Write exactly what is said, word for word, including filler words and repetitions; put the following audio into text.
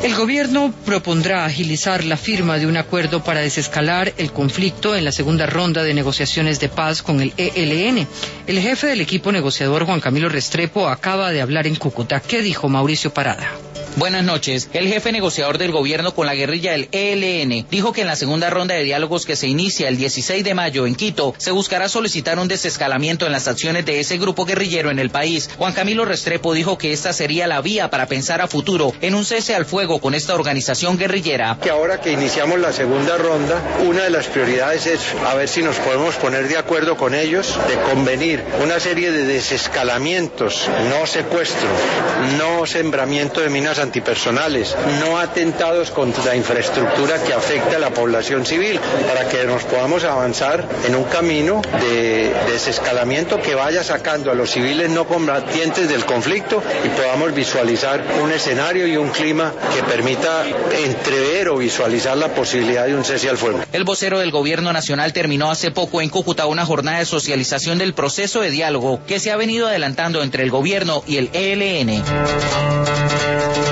El gobierno propondrá agilizar la firma de un acuerdo para desescalar el conflicto en la segunda ronda de negociaciones de paz con el E L N. El jefe del equipo negociador, Juan Camilo Restrepo, acaba de hablar en Cúcuta. ¿Qué dijo Mauricio Parada? Buenas noches. El jefe negociador del gobierno con la guerrilla del E L N dijo que en la segunda ronda de diálogos que se inicia el dieciséis de mayo en Quito se buscará solicitar un desescalamiento en las acciones de ese grupo guerrillero en el país. Juan Camilo Restrepo dijo que esta sería la vía para pensar a futuro en un cese al fuego con esta organización guerrillera. Que ahora que iniciamos la segunda ronda, una de las prioridades es a ver si nos podemos poner de acuerdo con ellos, de convenir una serie de desescalamientos, no secuestro, no sembramiento de minas antipersonales, no atentados contra la infraestructura que afecta a la población civil, para que nos podamos avanzar en un camino de desescalamiento que vaya sacando a los civiles no combatientes del conflicto y podamos visualizar un escenario y un clima que permita entrever o visualizar la posibilidad de un cese al fuego. El vocero del gobierno nacional terminó hace poco en Cúcuta una jornada de socialización del proceso de diálogo que se ha venido adelantando entre el gobierno y el E L N.